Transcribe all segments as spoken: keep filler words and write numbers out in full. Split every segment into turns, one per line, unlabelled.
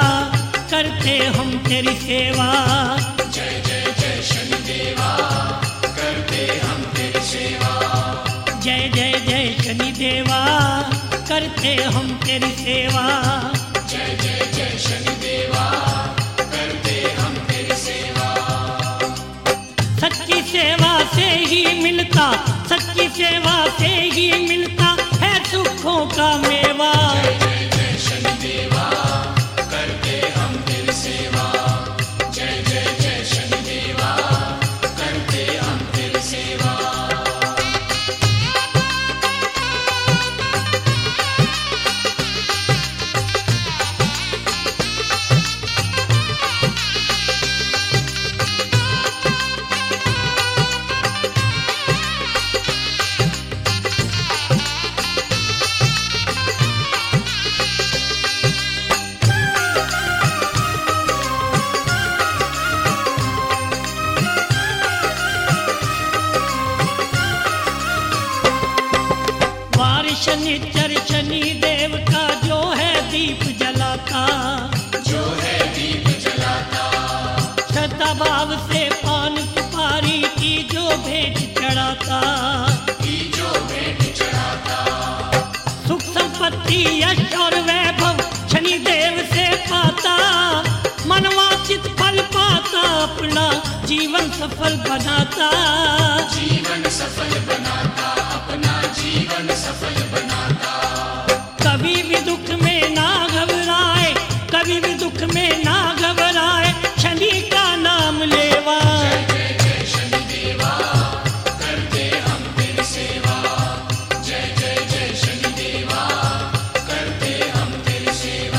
करते हम तेरी सेवा।
जय जय जय शनिदेवा, करते हम तेरी सेवा।
जय जय जय शनिदेवा, करते हम तेरी सेवा।
जय जय जय शनिदेवा, करते हम तेरी सेवा।
सच्ची सेवा से ही मिलता, सच्ची सेवा से ही मिलता है सुखों का मेवा।
जय जय जय शनिदेवा, करते हम तेरी सेवा। जय जय जय शनिदेवा, करते हम तेरी सेवा।
शनिचर शनि देव का जो है दीप जलाता,
जो है दीप जलाता।
श्रद्धा भाव से पान सुपारी की जो भेंट चढ़ाता,
की जो भेंट चढ़ाता।
सुख संपत्ति यश और वैभव शनि देव से पाता, मनवांचित फल पाता, अपना जीवन सफल बनाता।
जीवन सफल बनाता, अपना जीवन सफल बनाता।
कभी भी दुख में ना घबराए, कभी भी दुख में ना घबराए, शनि का नाम लेवा।
जय जय जय शनिदेवा, करते हम तेरी सेवा। जय जय जय शनिदेवा, करते हम तेरी सेवा।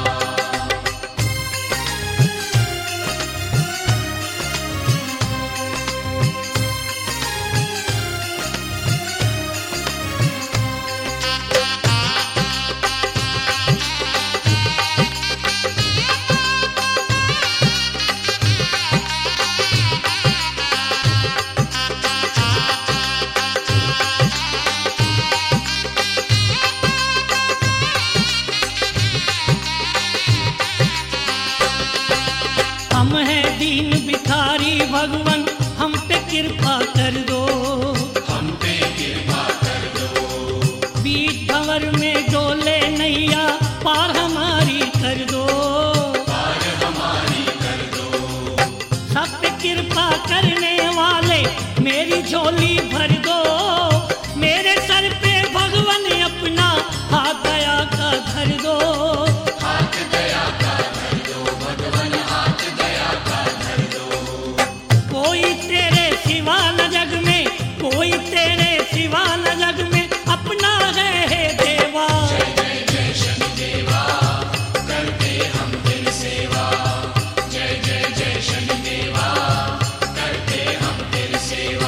हम हैं दीन भिखारी भगवन, हम पे कृपा कर दो।
हम पे कृपा कर दो।
बीच भंवर में डोले नैया पार हमारी कर दो।
पार हमारी कर दो।
सब पे कृपा करने वाले मेरी झोली भर दो। मेरे सर पे भगवन अपना हाथ दया का धर दो।
हाथ दया का धर दो, भगवन हाथ दया का धर दो।
कोई तेरे सिवा न जग में, कोई तेरे सिवा न जग में अपना है हे देवा।
जय जय जय शनिदेवा, करते हम तेरी सेवा। जय जय जय शनिदेवा, करते हम तेरी सेवा।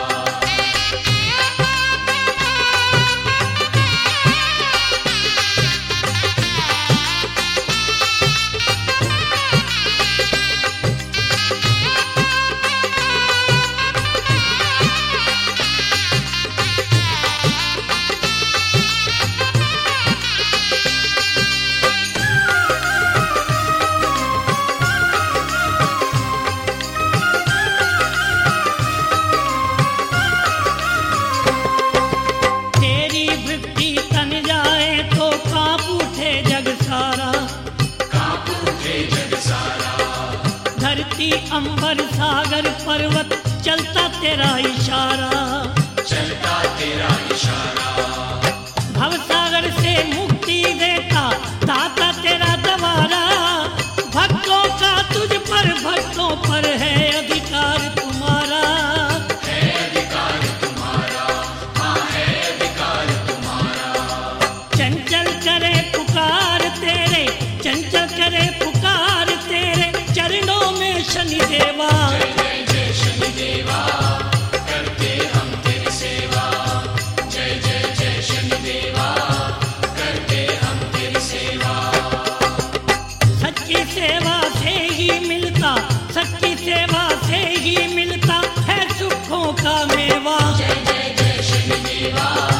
तेरी वृत्ति तन जाए तो कांप उठे जग सारा।
कांप उठे जग सारा।
धरती अंबर सागर पर्वत चलता तेरा इशारा।
चलता तेरा इशारा।
भव सागर से मुक्ति देता दाता तेरा दवारा। भक्तों का तुझ पर भक्तों पर है अधिकार तुम्हारा।
है अधिकार तुम्हारा, हाँ है अधिकार तुम्हारा।
चंचल करे पुकार तेरे, चंचल करे पुकार तेरे चरणों में शनि देवा।
जय जय जय शनिदेवा, करते हम तेरी सेवा। जय जय जय शनिदेवा, करते हम तेरी सेवा।
सच्ची सेवा से ही मिलता, सच्ची सेवा से ही मिलता है सुखों का मेवा।
जय जय जय शनिदेवा,